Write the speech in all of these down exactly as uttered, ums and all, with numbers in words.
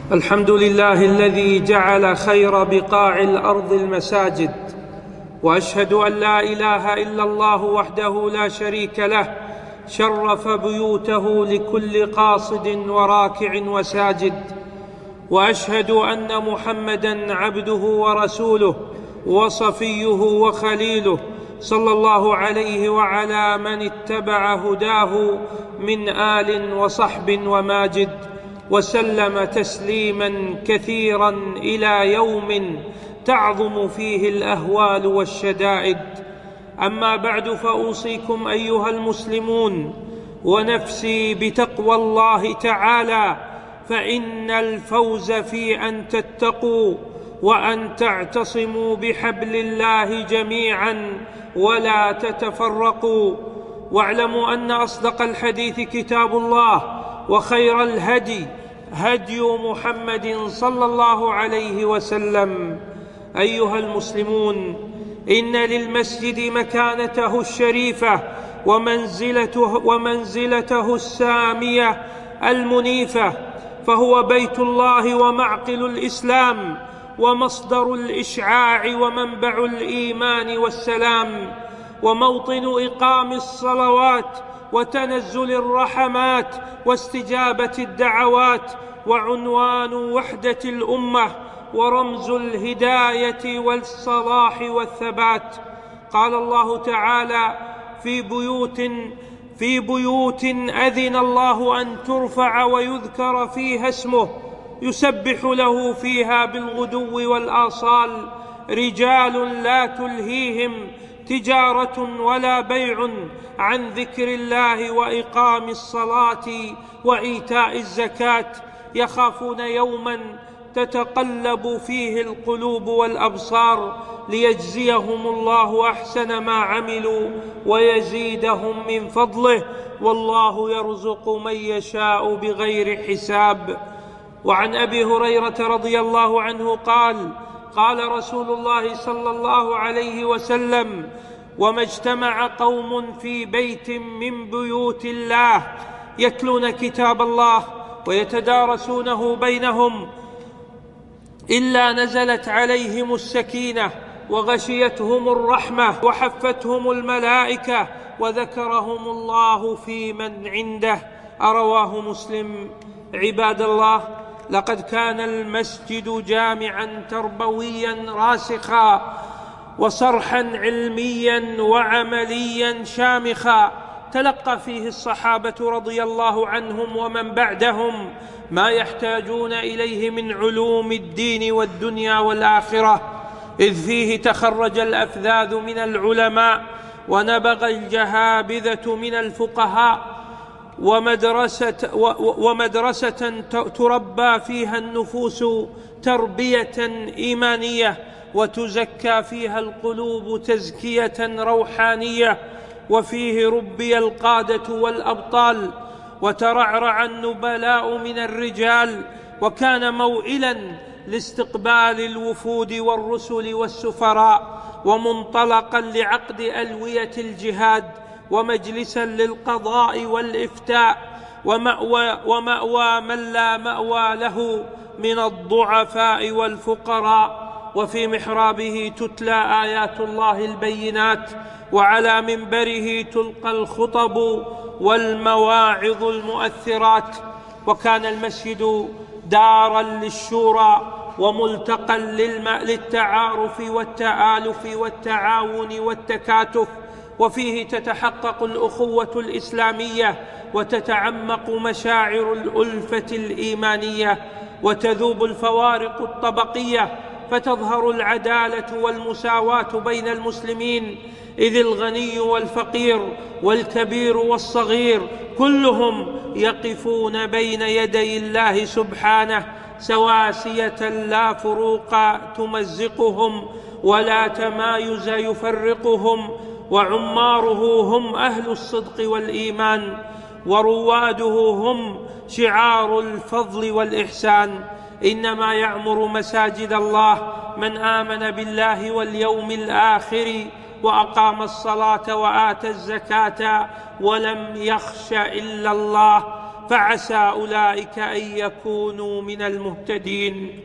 الحمد لله الذي جعل خير بقاع الأرض المساجد، وأشهد أن لا إله إلا الله وحده لا شريك له، شرف بيوته لكل قاصد وراكع وساجد. وأشهد أن محمدًا عبده ورسوله وصفيه وخليله، صلى الله عليه وعلى من اتبع هداه من آل وصحب وماجد، وسلم تسليماً كثيراً إلى يوم تعظم فيه الأهوال والشدائد. أما بعد، فأوصيكم أيها المسلمون ونفسي بتقوى الله تعالى، فإن الفوز في أن تتقوا وأن تعتصموا بحبل الله جميعاً ولا تتفرقوا. واعلموا أن أصدق الحديث كتاب الله، وخير الهدي هدي محمد صلى الله عليه وسلم. أيها المسلمون، إن للمسجد مكانته الشريفة ومنزلته, ومنزلته السامية المنيفة، فهو بيت الله ومعقل الإسلام ومصدر الإشعاع ومنبع الإيمان والسلام، وموطن إقام الصلوات وتنزل الرحمات واستجابة الدعوات، وعنوان وحدة الأمة ورمز الهداية والصلاح والثبات. قال الله تعالى: في بيوت في بيوت أذن الله أن ترفع ويذكر فيها اسمه يسبح له فيها بالغدو والآصال، رجال لا تلهيهم تجارة ولا بيع عن ذكر الله وإقام الصلاة وإيتاء الزكاة، يخافون يوماً تتقلب فيه القلوب والأبصار، ليجزيهم الله أحسن ما عملوا ويزيدهم من فضله، والله يرزق من يشاء بغير حساب. وعن أبي هريرة رضي الله عنه قال: قال رسول الله صلى الله عليه وسلم: وما اجتمع قوم في بيت من بيوت الله يتلون كتاب الله ويتدارسونه بينهم إلا نزلت عليهم السكينة وغشيتهم الرحمة وحفتهم الملائكة وذكرهم الله في من عنده. رواه مسلم. عباد الله، لقد كان المسجد جامعاً تربوياً راسخاً، وصرحاً علمياً وعملياً شامخاً، تلقى فيه الصحابة رضي الله عنهم ومن بعدهم ما يحتاجون إليه من علوم الدين والدنيا والآخرة، إذ فيه تخرج الأفذاذ من العلماء ونبغ الجهابذة من الفقهاء، ومدرسة, ومدرسة تربى فيها النفوس تربية إيمانية، وتزكى فيها القلوب تزكية روحانية، وفيه ربي القادة والأبطال، وترعرع النبلاء من الرجال، وكان موئلاً لاستقبال الوفود والرسل والسفراء، ومنطلقاً لعقد ألوية الجهاد، ومجلساً للقضاء والإفتاء، ومأوى, ومأوى من لا مأوى له من الضعفاء والفقراء. وفي محرابه تتلى آيات الله البينات، وعلى منبره تلقى الخطب والمواعظ المؤثرات. وكان المسجد داراً للشورى وملتقى للتعارف والتآلف والتعاون والتكاتف، وفيه تتحقق الأخوة الإسلامية وتتعمق مشاعر الألفة الإيمانية، وتذوب الفوارق الطبقية، فتظهر العدالة والمساواة بين المسلمين، إذ الغني والفقير والكبير والصغير كلهم يقفون بين يدي الله سبحانه سواسية، لا فروق تمزقهم ولا تمايز يفرقهم، وعماره هم أهل الصدق والإيمان، ورواده هم شعار الفضل والإحسان. إنما يعمر مساجد الله من آمن بالله واليوم الآخر وأقام الصلاة وآتى الزكاة ولم يخش إلا الله، فعسى أولئك أن يكونوا من المهتدين.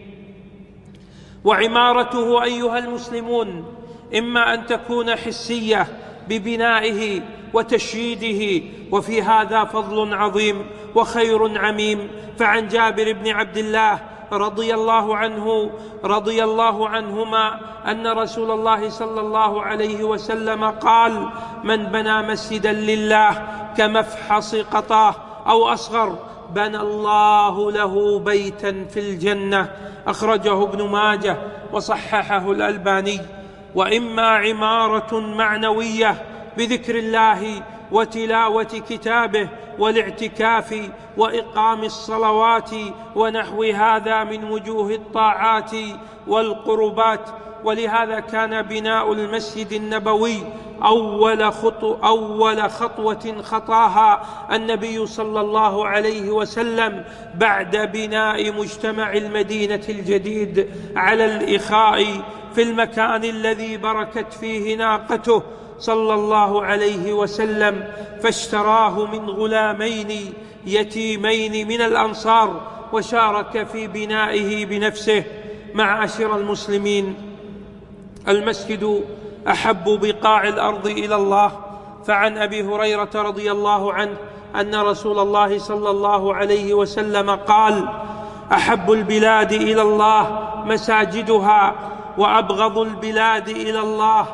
وعمارته أيها المسلمون إما أن تكون حسية ببنائه وتشييده، وفي هذا فضل عظيم وخير عميم. فعن جابر بن عبد الله رضي الله عنه رضي الله عنهما أن رسول الله صلى الله عليه وسلم قال: من بنى مسجدا لله كمفحص قطاه أو أصغر بنى الله له بيتا في الجنة. أخرجه ابن ماجه وصححه الألباني. وإما عمارة معنوية بذكر الله وتلاوة كتابه والاعتكاف وإقام الصلوات ونحو هذا من وجوه الطاعات والقربات. ولهذا كان بناء المسجد النبوي أول خطو أول خطوة خطاها النبي صلى الله عليه وسلم بعد بناء مجتمع المدينة الجديد على الإخاء في المكان الذي بركت فيه ناقته صلى الله عليه وسلم، فاشتراه من غلامين يتيمين من الأنصار وشارك في بنائه بنفسه. معاشر المسلمين، المسجد أحب بقاع الأرض إلى الله. فعن أبي هريرة رضي الله عنه أن رسول الله صلى الله عليه وسلم قال: أحب البلاد إلى الله مساجدها، وأبغض البلاد إلى الله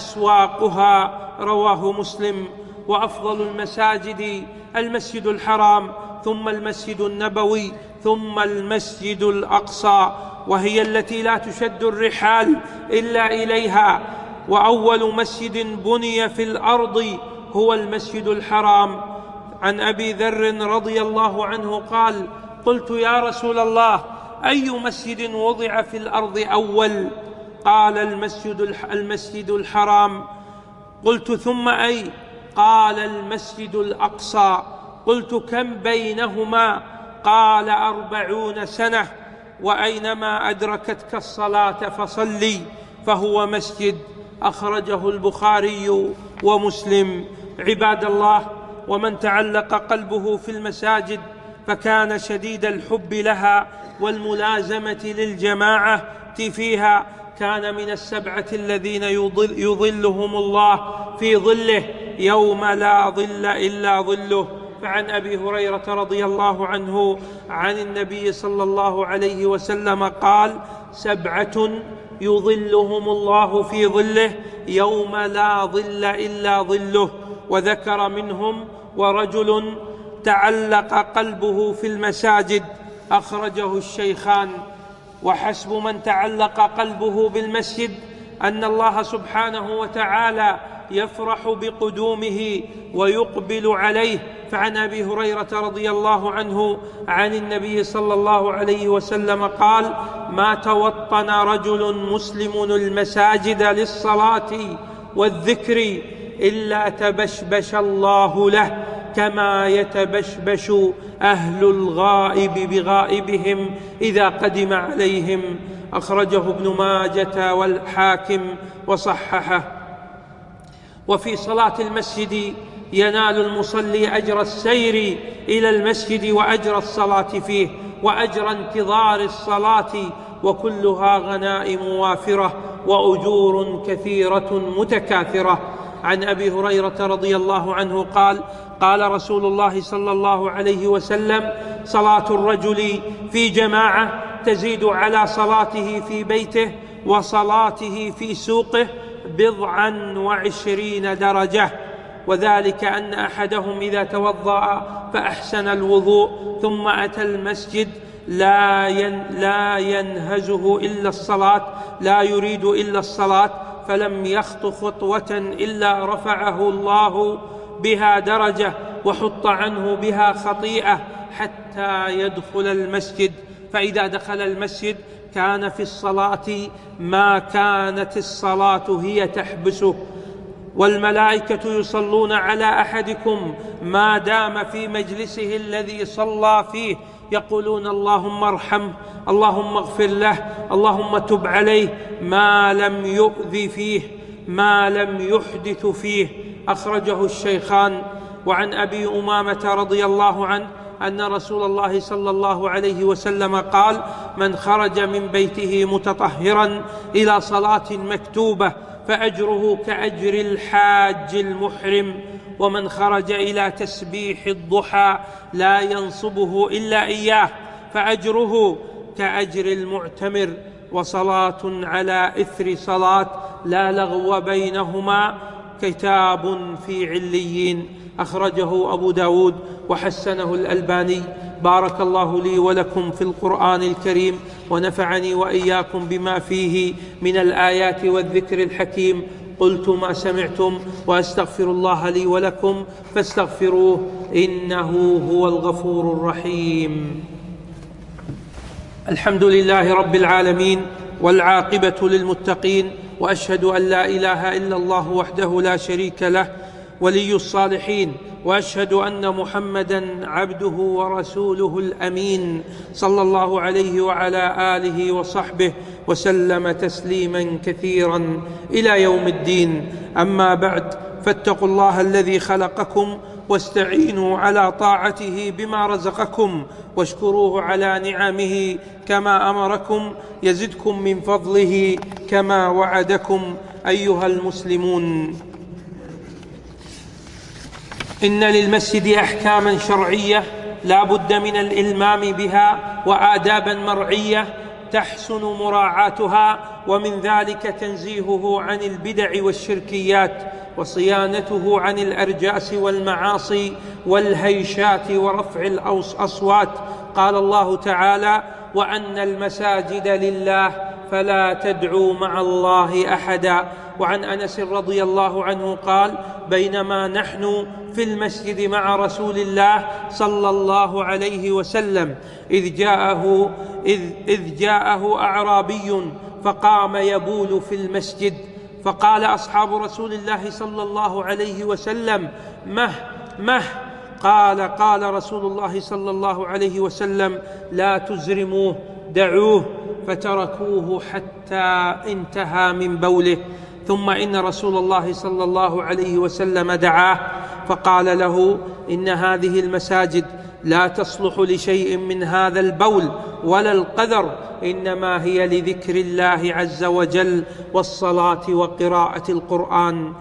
أسواقها. رواه مسلم. وأفضل المساجد المسجد الحرام، ثم المسجد النبوي، ثم المسجد الأقصى، وهي التي لا تشد الرحال إلا إليها. وأول مسجد بني في الأرض هو المسجد الحرام. عن أبي ذر رضي الله عنه قال: قلت يا رسول الله، أي مسجد وضع في الأرض أول؟ قال: المسجد المسجد الحرام. قلت: ثم أي؟ قال: المسجد الأقصى. قلت: كم بينهما؟ قال: أربعون سنة. وأينما أدركتك الصلاة فصلي فهو مسجد. أخرجه البخاري ومسلم. عباد الله، ومن تعلق قلبه في المساجد فكان شديد الحب لها والملازمة للجماعة فيها كان من السبعة الذين يظل يظلهم الله في ظله يوم لا ظل إلا ظله. فعن أبي هريرة رضي الله عنه عن النبي صلى الله عليه وسلم قال: سبعة يظلهم الله في ظله يوم لا ظل إلا ظله. وذكر منهم: ورجل تعلق قلبه في المساجد. أخرجه الشيخان. وحسب من تعلق قلبه بالمسجد أن الله سبحانه وتعالى يفرح بقدومه ويقبل عليه. فعن أبي هريرة رضي الله عنه عن النبي صلى الله عليه وسلم قال: ما توطن رجل مسلم المساجد للصلاة والذكر إلا تبشبش الله له كما يتبشبش أهل الغائب بغائبهم إذا قدم عليهم. أخرجه ابن ماجة والحاكم وصححه. وفي صلاة المسجد ينال المصلي أجر السير إلى المسجد وأجر الصلاة فيه وأجر انتظار الصلاة، وكلها غنائم وافرة وأجور كثيرة متكاثرة. عن أبي هريرة رضي الله عنه قال: قال رسول الله صلى الله عليه وسلم: صلاة الرجل في جماعة تزيد على صلاته في بيته وصلاته في سوقه بضعا وعشرين درجة. وذلك أن أحدهم إذا توضأ فأحسن الوضوء ثم أتى المسجد لا ين لا ينهزه إلا الصلاة، لا يريد إلا الصلاة، فلم يخط خطوة إلا رفعه الله بها درجة وحط عنه بها خطيئة حتى يدخل المسجد. فإذا دخل المسجد كان في الصلاة ما كانت الصلاة هي تحبسه. والملائكة يصلون على أحدكم ما دام في مجلسه الذي صلى فيه، يقولون: اللهم ارحمه، اللهم اغفر له، اللهم تب عليه، ما لم يؤذ فيه، ما لم يحدث فيه. أخرجه الشيخان. وعن أبي أمامة رضي الله عنه أن رسول الله صلى الله عليه وسلم قال: من خرج من بيته متطهرا إلى صلاة مكتوبة فأجره كأجر الحاج المحرم، ومن خرج إلى تسبيح الضحى لا ينصبه إلا إياه فأجره كأجر المعتمر، وصلاة على إثر صلاة لا لغو بينهما كتاب في عليين. أخرجه أبو داود وحسنه الألباني. بارك الله لي ولكم في القرآن الكريم، ونفعني وإياكم بما فيه من الآيات والذكر الحكيم. قلت ما سمعتم، وأستغفر الله لي ولكم فاستغفروه إنه هو الغفور الرحيم. الحمد لله رب العالمين، والعاقبة للمتقين، وأشهد أن لا إله إلا الله وحده لا شريك له ولي الصالحين، وأشهد أن محمدًا عبده ورسوله الأمين صلى الله عليه وعلى آله وصحبه وسلم تسليمًا كثيرًا إلى يوم الدين. أما بعد، فاتقوا الله الذي خلقكم واستعينوا على طاعته بما رزقكم، واشكروه على نعمه كما أمركم، يزدكم من فضله كما وعدكم. أيها المسلمون، إن للمسجد أحكاما شرعية لا بد من الإلمام بها، وآدابا مرعية تحسن مراعاتها، ومن ذلك تنزيهه عن البدع والشركيات، وصيانته عن الأرجاس والمعاصي والهيشات ورفع الأصوات. قال الله تعالى: وأن المساجد لله فلا تدعوا مع الله أحدا. وعن أنس رضي الله عنه قال: بينما نحن في المسجد مع رسول الله صلى الله عليه وسلم إذ جاءه, إذ, إذ جاءه أعرابي فقام يبول في المسجد، فقال أصحاب رسول الله صلى الله عليه وسلم: مه مه قال قال رسول الله صلى الله عليه وسلم: لا تزرموه، دعوه. فتركوه حتى انتهى من بوله، ثم إن رسول الله صلى الله عليه وسلم دعاه فقال له: إن هذه المساجد لا تصلح لشيء من هذا البول ولا القذر، إنما هي لذكر الله عز وجل والصلاة وقراءة القرآن،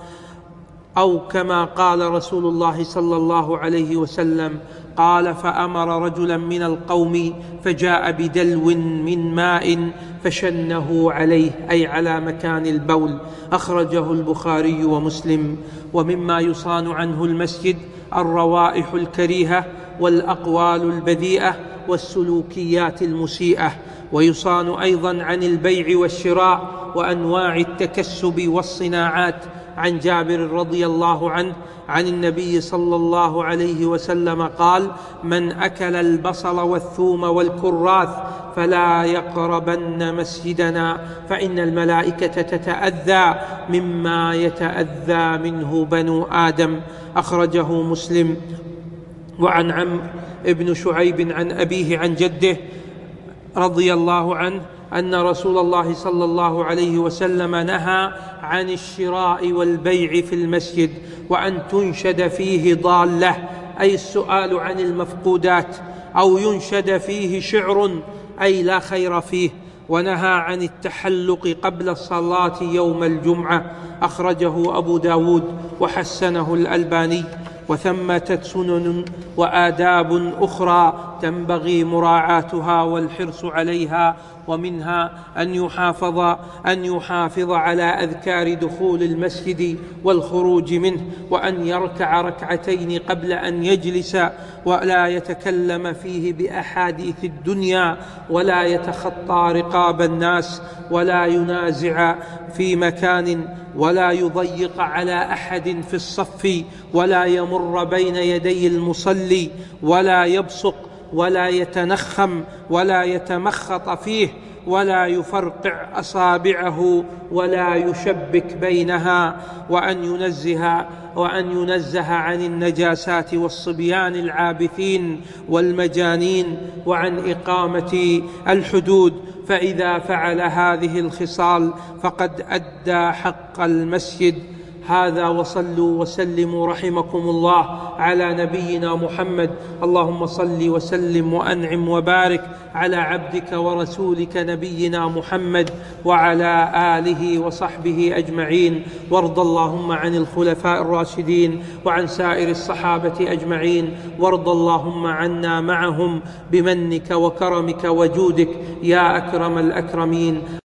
أو كما قال رسول الله صلى الله عليه وسلم. قال: فأمر رجلا من القوم فجاء بدلو من ماء فشنه عليه، أي على مكان البول. أخرجه البخاري ومسلم. ومما يصان عنه المسجد الروائح الكريهة والأقوال البذيئة والسلوكيات المسيئة، ويصان أيضا عن البيع والشراء وأنواع التكسب والصناعات. عن جابر رضي الله عنه عن النبي صلى الله عليه وسلم قال: من أكل البصل والثوم والكراث فلا يقربن مسجدنا، فإن الملائكة تتأذى مما يتأذى منه بنو آدم. أخرجه مسلم. وعن عمرو بن شعيب عن أبيه عن جده رضي الله عنه أن رسول الله صلى الله عليه وسلم نهى عن الشراء والبيع في المسجد، وأن تنشد فيه ضالة، أي السؤال عن المفقودات، أو ينشد فيه شعر، أي لا خير فيه. ونهى عن التحلق قبل الصلاة يوم الجمعة. أخرجه أبو داود وحسنه الألباني. وثمة سنن وآداب أخرى تنبغي مراعاتها والحرص عليها، ومنها أن يحافظ, أن يحافظ على أذكار دخول المسجد والخروج منه، وأن يركع ركعتين قبل أن يجلس، ولا يتكلم فيه بأحاديث الدنيا، ولا يتخطى رقاب الناس، ولا ينازع في مكان، ولا يضيق على أحد في الصف، ولا يمر بين يدي المصلي، ولا يبصق، ولا يتنخم، ولا يتمخط فيه، ولا يفرقع أصابعه، ولا يشبك بينها، وأن ينزه وأن ينزه عن النجاسات والصبيان العابثين والمجانين، وعن إقامة الحدود. فإذا فعل هذه الخصال فقد أدى حق المسجد. هذا، وصلوا وسلموا رحمكم الله على نبينا محمد. اللهم صل وسلم وأنعم وبارك على عبدك ورسولك نبينا محمد وعلى آله وصحبه أجمعين. وارض اللهم عن الخلفاء الراشدين وعن سائر الصحابة أجمعين، وارض اللهم عنا معهم بمنك وكرمك وجودك يا أكرم الأكرمين.